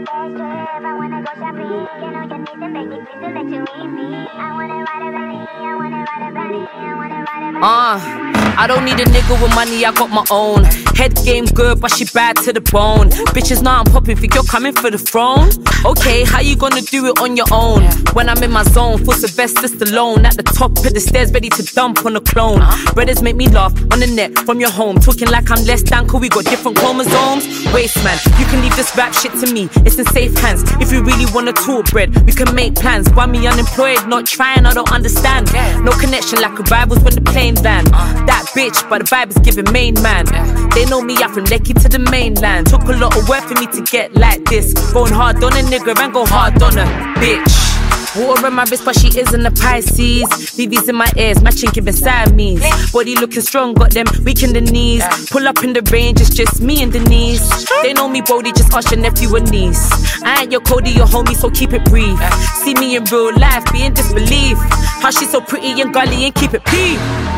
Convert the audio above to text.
I don't need a nigga with money, I got my own. Head game good, but she bad to the bone. Bitches know I'm popping, think you're coming for the throne? Okay, how you gonna do it on your own? When I'm in my zone, full Sylvester Stallone at the top of the stairs, ready to dump on a clone. Brothers make me laugh on the net from your home, talking like I'm less than cool, we got different chromosomes. Waste man, you can leave this rap shit to me, it's in safe hands. If you really wanna talk bread, we can make plans. Why me unemployed, not trying, I don't understand. No connection like arrivals when the plane land. That bitch, but the vibe is giving main man. They know me out from Lekki to the mainland. Took a lot of work for me to get like this. Going hard on a nigga and go hard on a bitch. Water on my wrist, but she isn't a Pisces. BB's in my ears, matching giving Siamese. Body looking strong, got them weak in the knees. Pull up in the range, it's just me and Denise. They know me, Brody, just ask your nephew and niece. I ain't your Cody, your homie, so keep it brief. See me in real life, be in disbelief. How she so pretty and gully and keep it peep.